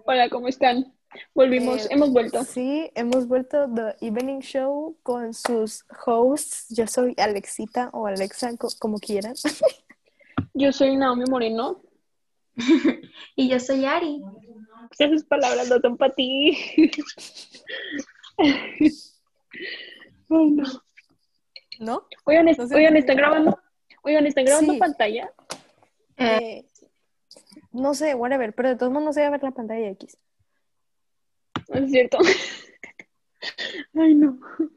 Hola, ¿cómo están? Volvimos, Eh, hemos vuelto. sí, hemos vuelto The Evening Show con sus hosts. Yo soy Alexita o Alexa, como quieran. Yo soy Naomi Moreno. Y yo soy Ari. Esas palabras no son para ti. Ay, no. ¿No? Oigan, No sé oigan, por ¿están qué. grabando? Oigan, ¿están grabando Sí, pantalla? eh, no sé, whatever, pero de todos modos no se va a ver la pantalla de X. No es cierto. Ay, no.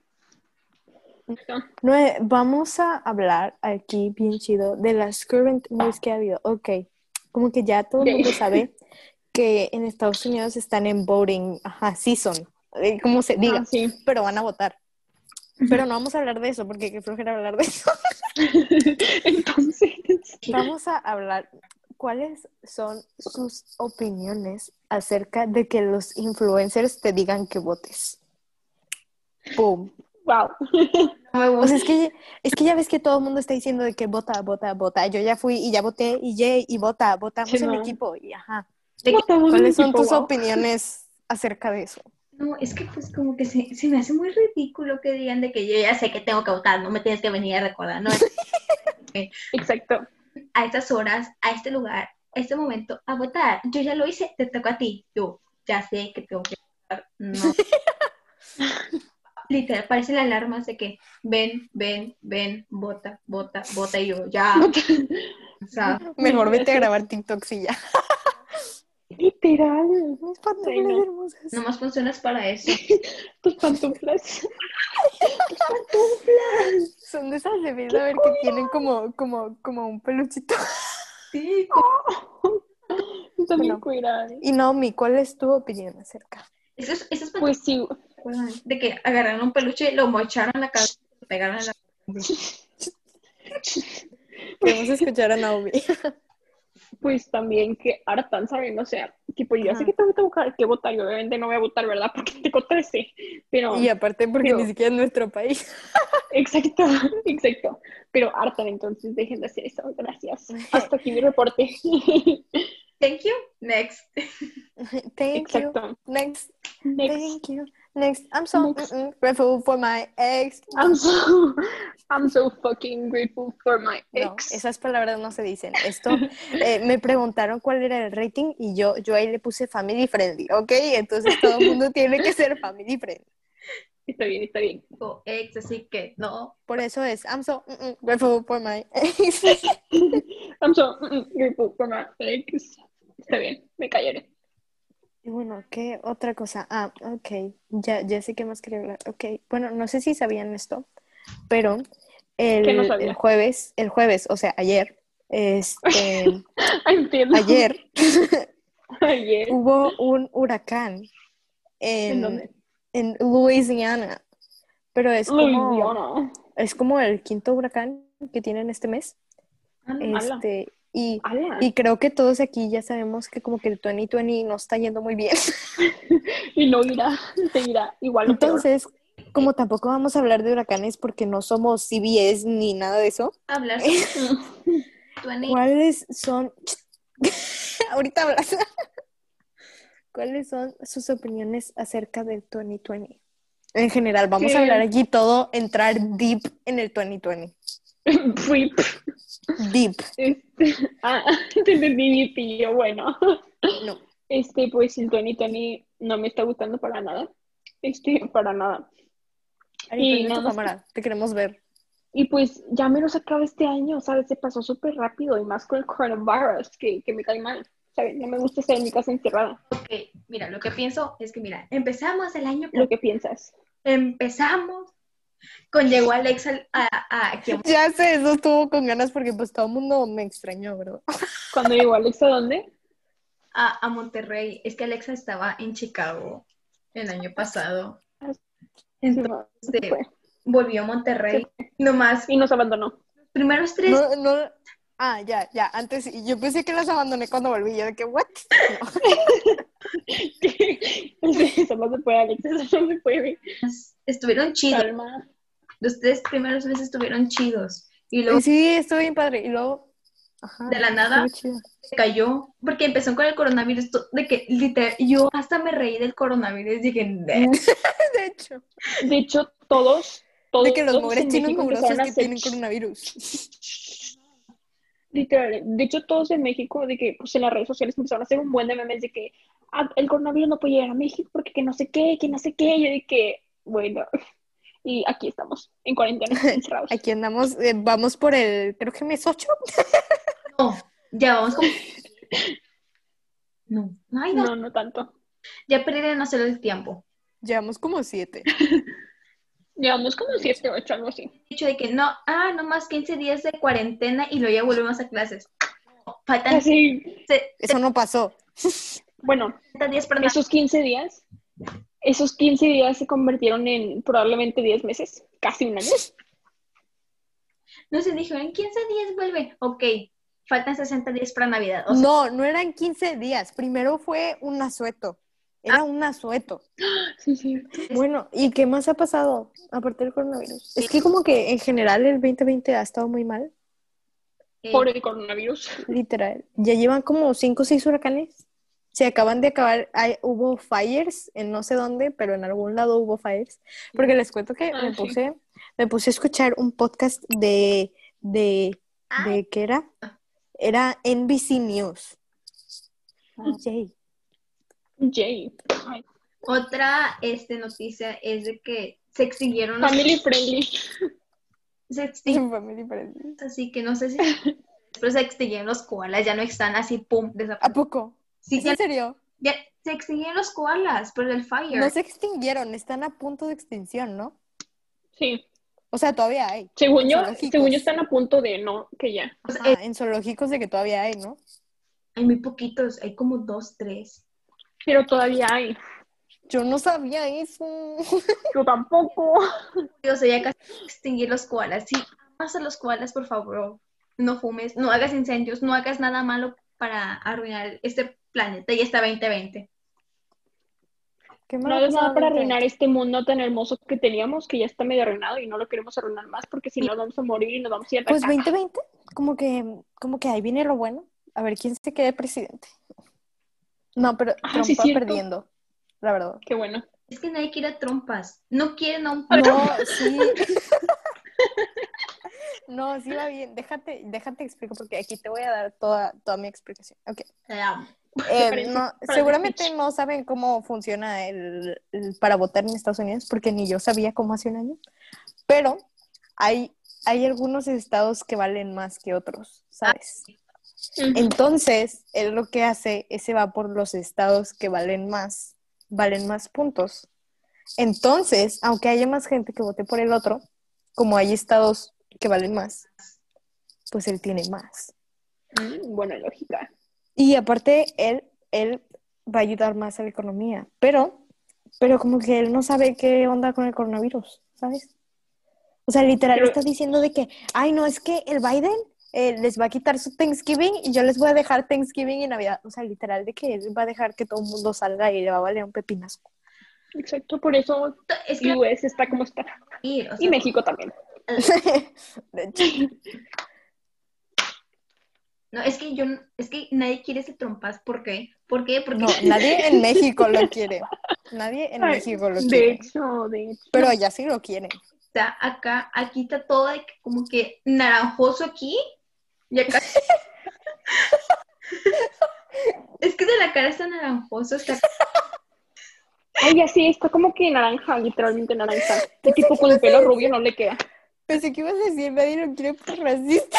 No, vamos a hablar aquí bien chido de las current news que ha habido. Ok, como que ya todo el Yay. mundo sabe que en Estados Unidos están en voting, season, como se Ah, diga, sí. pero van a votar. Pero no vamos a hablar de eso porque qué flojera hablar de eso. Entonces, Vamos a hablar cuáles son sus opiniones acerca de que los influencers te digan que votes. ¡Pum! wow. No me O sea, gusta. es que ya ves que todo el mundo está diciendo de que vota, vota, vota. Yo ya fui y ya voté y yay, y vota, Sí, votamos en no. equipo y ajá. De que, Votamos en ¿Cuáles son equipo, tus wow. opiniones acerca de eso? no, es que pues como que se me hace muy ridículo que digan de que yo ya sé que tengo que votar, no me tienes que venir a recordar, no, Exacto. a estas horas, a este lugar, a este momento, a votar. Yo ya lo hice, te toca a ti. Yo ya sé que tengo que votar. No. Literal, parecen alarmas de que ven, ven, ven, vota, vota, vota y yo ya, o sea, Mejor vete a Gracias. grabar TikToks y ya. Literal. Mis Ay, pantuflas no. hermosas. nomás funcionas para eso. Tus pantuflas. Tus pantuflas. Son de esas de ¡Qué vida, a ver, que tienen como un peluchito. Sí, Está bien Bueno, cuidado. y Naomi, ¿cuál es tu opinión acerca? esos Pues sí. de que agarraron un peluche, lo mocharon la cabeza y lo pegaron en la. Queremos escuchar a Naomi. Pues también que hartan, ¿saben? O sea, tipo, yo ya sé Ajá. que tengo que buscar qué votar. Yo obviamente no voy a votar, ¿verdad? Porque tengo 13. Y aparte porque ni Pero, siquiera es nuestro país. exacto, exacto. Pero hartan, entonces dejen de hacer eso. Gracias. Hasta aquí mi reporte. Thank you. Next. Thank you. Exacto. Next. Next. Thank you. Next. I'm so Next. grateful for my ex. I'm so, I'm so fucking grateful for my No, ex. esas palabras no se dicen. Esto, me preguntaron cuál era el rating y yo ahí le puse family friendly, ¿ok? Entonces todo el mundo tiene que ser family friendly. Está bien, está bien. O ex, así que no. Por eso es, I'm so grateful for my ex. I'm so grateful for my ex. Está bien, me callaré. Y bueno, ¿qué otra cosa? Ok, ya sé qué más quería hablar. Ok, bueno, no sé si sabían esto, pero Que no el sabía. jueves, o sea, ayer, Entiendo. ayer Ayer. hubo un huracán ¿En en, dónde? en Louisiana, pero Louisiana. es como el quinto huracán que tienen este mes. Ala. Y, Ala. y creo que todos aquí ya sabemos que como que el 2020 no está yendo muy bien. Y no irá, seguirá igual o peor. Entonces, como tampoco vamos a hablar de huracanes porque no somos CBS ni nada de eso, Hablar sobre Mm. 20. ¿cuáles son? Ahorita hablas. ¿Cuáles son sus opiniones acerca del 2020? En general, vamos a hablar Que aquí todo, entrar deep en el 2020. fui. Deep. Ah, te entendí, y yo, bueno. No. Pues el 2020 no me está gustando para nada. Para nada. Ari, Y prende nada tu más. cámara, te queremos ver. Y pues ya me lo acaba este año, ¿sabes? Se pasó súper rápido y más con el coronavirus, que me cae mal, ¿sabes? No me gusta estar en mi casa encerrada. Ok, mira, lo que pienso es que, mira, empezamos el año Lo que piensas. empezamos con llegó Alexa aquí Ya sé, eso estuvo con ganas porque pues todo el mundo me extrañó, ¿verdad? Cuando llegó Alexa, ¿dónde? a Monterrey. Es que Alexa estaba en Chicago el año pasado. Sí, no, se Entonces fue. volvió a Se Monterrey. fue. Nomás, Y nos abandonó. primeros 3. No. Ya. Antes, yo pensé que las abandoné cuando volví. Yo de que, ¿what? No. Eso no se puede, Alexa, eso no se puede. Estuvieron chidos. Calma. Los 3 primeros meses estuvieron chidos. Y luego, Sí, estuvo bien padre. Y luego, Ajá, de la nada estuvo chido. se cayó, porque empezó con el coronavirus, de que literal, yo hasta me reí del coronavirus, dije, "Nah". De hecho, De hecho, todos de que los en mugres chinos México empezaron mugrosos a que hacer, tienen coronavirus. literal, de hecho, todos en México, de que pues en las redes sociales empezaron a hacer un buen de memes de que el coronavirus no puede llegar a México porque que no sé qué, que no sé qué, y yo de que, bueno, y aquí estamos, en cuarentena, encerrados. Aquí andamos, vamos por el, creo que mes 8. No, ya vamos como... No, ay, no, No, no tanto. ya perdí de no hacer el tiempo. Llevamos como 7. Llevamos como De hecho. 7, 8, algo así. El hecho de que no, no más 15 días de cuarentena y luego ya volvemos a clases. No, faltan Casi, Eso no pasó. bueno, 60 días para nada. esos 15 días se convirtieron en probablemente 10 meses, casi un año. No se dijo, en 15 días vuelve. Ok, faltan 60 días para Navidad. O sea, No eran 15 días. Primero fue un asueto. Era un asueto. Sí, sí. Bueno, ¿y qué más ha pasado aparte del coronavirus? Es que como que en general el 2020 ha estado muy mal, Por el coronavirus. literal. Ya llevan como 5 o 6 huracanes. Se acaban de acabar, hubo fires en no sé dónde, pero en algún lado hubo fires. Porque les cuento que me Sí. puse a escuchar un podcast de ¿qué era? Era NBC News. Jay. Jay. Ay, otra noticia es de que se extinguieron los... family friendly. Se extinguieron, Fue muy diferente. así que no sé si... Pero se extinguieron los koalas, ya no están así, pum, ¿A desaparecieron. poco? Sí, ¿Es en serio? ya se extinguieron los koalas por el fire. No se extinguieron, están a punto de extinción, ¿no? Sí. O sea, todavía hay. Según En yo, zoológicos. están a punto de no, que ya. O sea, En zoológicos de que todavía hay, ¿no? hay muy poquitos, hay como 2, 3. Pero todavía hay. Yo no sabía eso. Yo tampoco. O sea, ya casi extinguir los koalas. Si amas a los koalas, por favor, no fumes, no hagas incendios, no hagas nada malo para arruinar este planeta y esta 2020. ¿Qué No más ha hagas pasado nada para ahorita? arruinar este mundo tan hermoso que teníamos, que ya está medio arruinado y no lo queremos arruinar más porque si no nos vamos a morir y nos vamos a ir a Pues atacar. 2020, como que ahí viene lo bueno. A ver quién se quede presidente. No, pero Trump sí, va cierto. perdiendo, la verdad. Qué bueno. Es que nadie quiere trompas. No quieren a un... No, sí. No, sí va bien. Déjate explico porque aquí te voy a dar toda mi explicación. Ok. Seguramente no saben cómo funciona el para votar en Estados Unidos, porque ni yo sabía cómo hace un año. Pero hay algunos estados que valen más que otros, ¿sabes? Entonces, él lo que hace es se va por los estados que valen más puntos. Entonces, aunque haya más gente que vote por el otro, como hay estados que valen más, pues él tiene más. Buena lógica. Y aparte, él va a ayudar más a la economía, pero como que él no sabe qué onda con el coronavirus, ¿sabes? O sea, literal está diciendo de que, ay, no, es que el Biden les va a quitar su Thanksgiving y yo les voy a dejar Thanksgiving y Navidad. O sea, literal de que él va a dejar que todo el mundo salga y le va a valer un pepinazo. Exacto, por eso Es que US está como está. ir, o Y sea, México también. De hecho. no, es que nadie quiere ese trompas. ¿Por qué? ¿Por qué? Porque No, nadie en México lo quiere. Nadie en México lo quiere. De hecho. Pero allá sí lo quieren. está acá, aquí está todo de que como que naranjoso aquí y acá. Es que de la cara está naranjoso, está... Ay, así está como que naranja, literalmente naranja. Y tipo con el pelo rubio no le queda. Pensé que ibas a decir, nadie lo quiere por racista.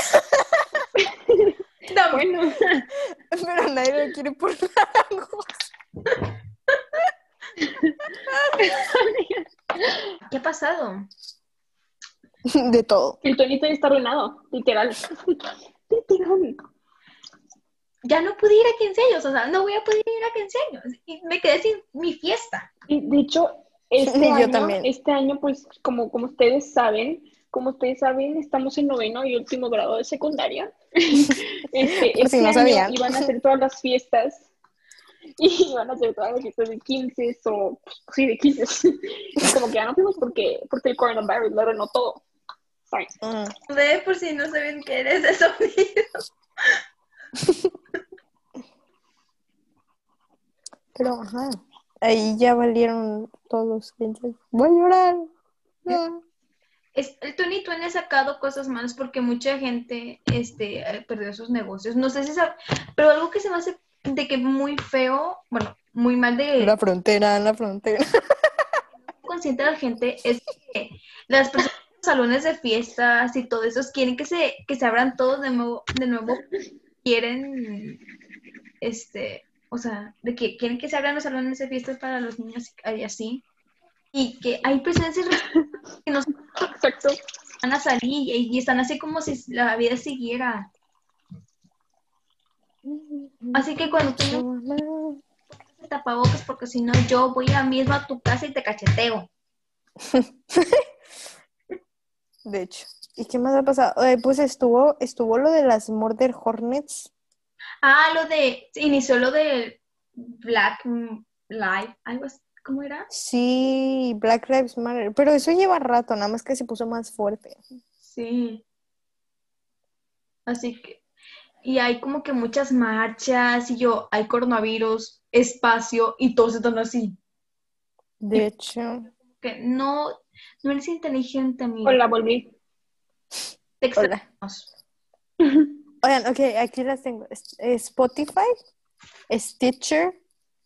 No, Bueno. Pero nadie lo quiere por naranjos. ¿qué ha pasado? De todo. El Tony está arruinado, literal. Literal. Ya no pude ir a 15 años, o sea, no voy a poder ir a 15 años. Y me quedé sin mi fiesta. Y de hecho, Yo también. este año, pues, como ustedes saben, estamos en 9º y último grado de secundaria. Por si no año sabían. iban a hacer todas las fiestas. Y iban a hacer todas las fiestas de 15 o, pues, sí, de 15. Y como que ya no fuimos porque el coronavirus lo arruinó todo. ¿Sabes? Ve por si no saben qué eres de sonido. Pero, ajá, ahí ya valieron todos. Voy a llorar. Ah. El Tony Twain ha sacado cosas malas porque mucha gente perdió sus negocios. No sé si sabe, pero algo que se me hace de que muy feo, bueno, muy mal de La frontera. consciente de la gente es que las personas en los salones de fiestas y todo eso quieren que se abran todos de nuevo, quieren, o sea, de que quieren que se abran los salones de fiestas para los niños y así, y que hay personas que no Exacto. van a salir y están así como si la vida siguiera. Así que cuando tú te tapabocas, porque si no yo voy a mismo a tu casa y te cacheteo. De hecho. ¿Y qué más ha pasado? Pues estuvo lo de las Murder Hornets. Inició lo de Black Lives, algo así, ¿cómo era? Sí, Black Lives Matter. Pero eso lleva rato, nada más que se puso más fuerte. Sí. Así que, y hay como que muchas marchas hay coronavirus, espacio y todos están así. De hecho. Que no eres inteligente, amigo. Hola, volví. Te Hola. extrañamos. Oigan, ok, aquí las tengo. Spotify, Stitcher,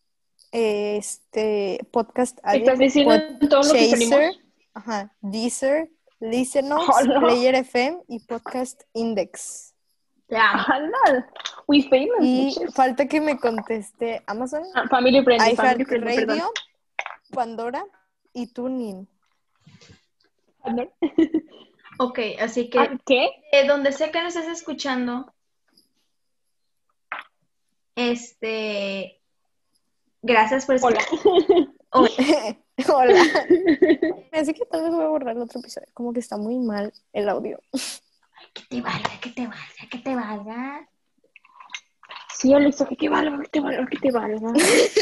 Podcast ¿Estás Addict, diciendo todo lo que Podchaser, salimos? ajá, Deezer, Listen Notes, Hola. Player FM y Podcast Index. Te amo. Hola. We famous, Y bitches. falta que me conteste Amazon, Family friendly, perdón. iHeartRadio, Pandora y TuneIn. Perdón. Ok, así que ¿Qué? donde sea que nos estés escuchando, gracias por Hola. Hola. Así que tal vez voy a borrar el otro episodio. Como que está muy mal el audio. Que te valga, que te valga, que te valga. Sí, Alexa, que te valga, que te valga, que te valga.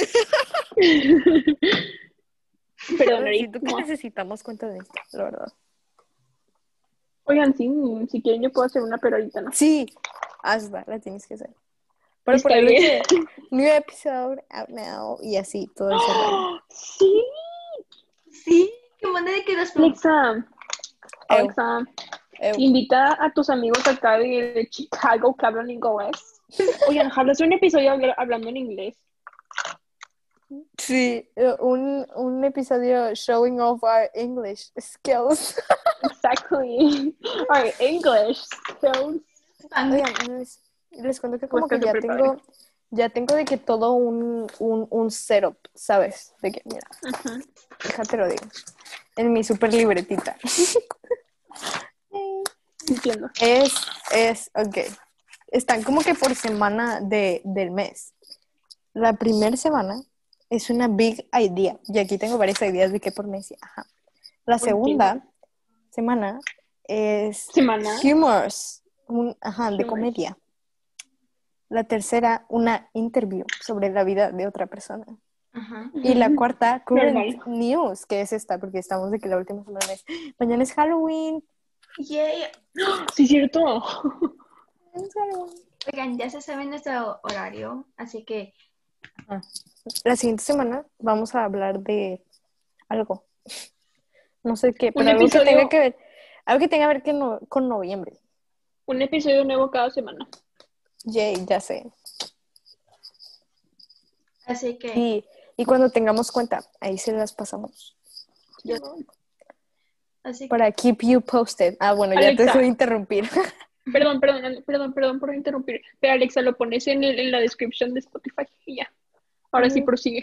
Perdón, Siento que necesitamos cuenta de esto, la verdad. Oigan, sí, si quieren yo puedo hacer una, pero ahorita no. Sí, hazla, la tienes que hacer. Pero Está por ahí bien. que new episode out now y así, todo ese rollo. Sí. Sí, qué manera de que las Alexa, Ew. invita a tus amigos acá de Chicago que hablan inglés. Oigan, ojalá sea un episodio hablando en inglés. Sí, un episodio showing off our English skills. Exactly. Our English skills. Oigan, les cuento que como Pues que que se ya tengo de que todo un setup, ¿sabes? De que, mira, déjate lo digo. En mi super libretita. Entiendo. Ok. Están como que por semana del mes. La primera semana es una big idea. Y aquí tengo varias ideas de qué por mes. Ajá. La segunda semana es humors. De comedia. La tercera, una interview sobre la vida de otra persona. Ajá. Y la cuarta, current Normal. news, que es esta, porque estamos de que la última semana es mañana es Halloween. Yeah. Sí, es cierto. Oigan, ya se sabe nuestro horario, así que La siguiente semana vamos a hablar de algo. No sé qué, pero algo que tenga que ver, con noviembre. Un episodio nuevo cada semana. Yay, ya sé. Así que Y cuando tengamos cuenta, ahí se las pasamos. Para keep you posted. Bueno, Alexa, ya te dejo de interrumpir. Perdón por interrumpir. Pero Alexa, lo pones en la descripción de Spotify y ya. Ahora sí prosigue.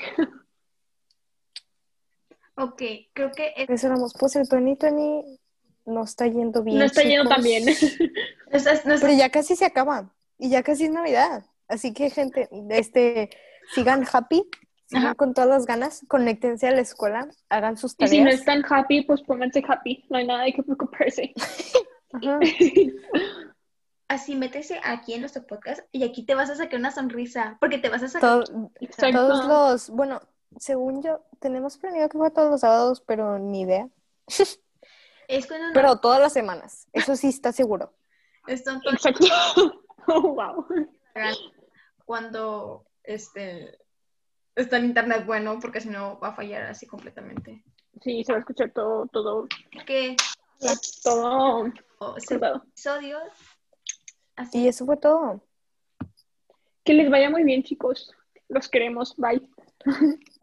Ok, creo que Eso éramos, pues el 2020 no está yendo bien. No está yendo tan bien. Pero ya casi se acaba. Y ya casi es Navidad. Así que, gente, sigan happy. Sigan con todas las ganas. Conéctense a la escuela. Hagan sus tareas. Y si no están happy, pues pónganse happy. No hay nada de que preocuparse. Ajá. Así métese aquí en nuestro podcast y aquí te vas a sacar una sonrisa. Porque te vas a sacar. Bueno, según yo, tenemos planeado que fue todos los sábados, pero ni idea. Es cuando pero todas las semanas. Eso sí está seguro. Exacto. Oh, wow. cuando está el internet bueno, porque si no va a fallar así completamente. Sí, se va a escuchar todo Que todo segundo cortado. episodio, Y así. eso fue todo. Que les vaya muy bien, chicos. Los queremos. Bye.